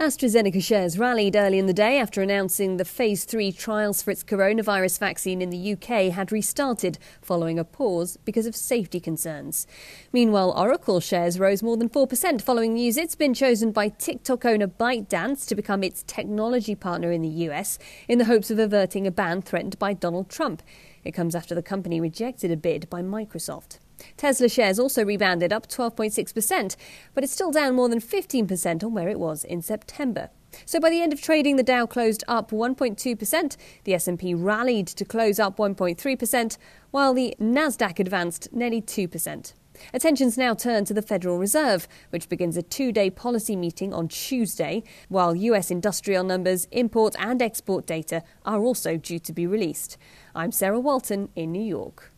AstraZeneca shares rallied early in the day after announcing the Phase 3 trials for its coronavirus vaccine in the UK had restarted following a pause because of safety concerns. Meanwhile, Oracle shares rose more than 4% following news it's been chosen by TikTok owner ByteDance to become its technology partner in the US in the hopes of averting a ban threatened by Donald Trump. It comes after the company rejected a bid by Microsoft. Tesla shares also rebounded, up 12.6%, but it's still down more than 15% on where it was in September. So by the end of trading, the Dow closed up 1.2%, the S&P rallied to close up 1.3%, while the Nasdaq advanced nearly 2%. Attention's now turned to the Federal Reserve, which begins a two-day policy meeting on Tuesday, while US industrial numbers, import and export data are also due to be released. I'm Sarah Walton in New York.